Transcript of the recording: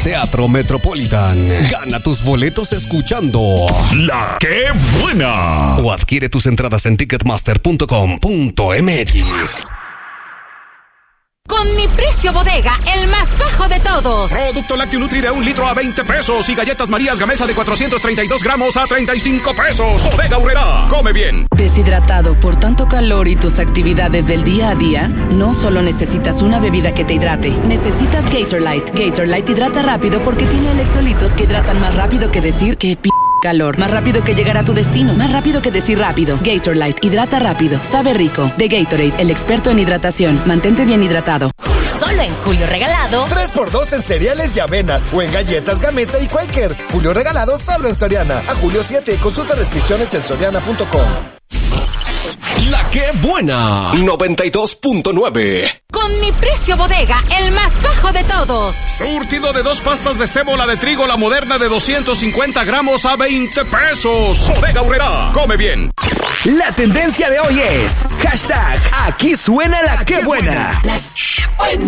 Teatro Metropolitan. Gana tus boletos escuchando La ¡Qué Buena! O adquiere tus entradas en ticketmaster.com.mx. Con mi precio bodega, el más bajo de todos. Producto lácteo Nutri de 1 litro a 20 pesos y galletas Marías Gamesa de 432 gramos a 35 pesos. Bodega Aurrerá. Come bien. ¿Deshidratado por tanto calor y tus actividades del día a día? No solo necesitas una bebida que te hidrate, necesitas Gatorlyte. Gatorlyte hidrata rápido porque tiene electrolitos que hidratan más rápido que decir que calor. Más rápido que llegar a tu destino. Más rápido que decir rápido. Gatorlyte. Hidrata rápido. Sabe rico. De Gatorade, el experto en hidratación. Mantente bien hidratado. Solo en Julio Regalado. 3x2 en cereales y avena. O en galletas Gamesa y Quaker. Julio Regalado solo en Soriana. A julio 7. Consulta restricciones en soriana.com. La ¡Qué Buena! 92.9. Con mi precio bodega, el más bajo de todos. Surtido de 2 pastas de sémola de trigo, la moderna de 250 gramos a 20 pesos. Bodega Aurrerá. Come bien. La tendencia de hoy es hashtag aquí suena la ¡Qué Buena. La ¡Qué Buena!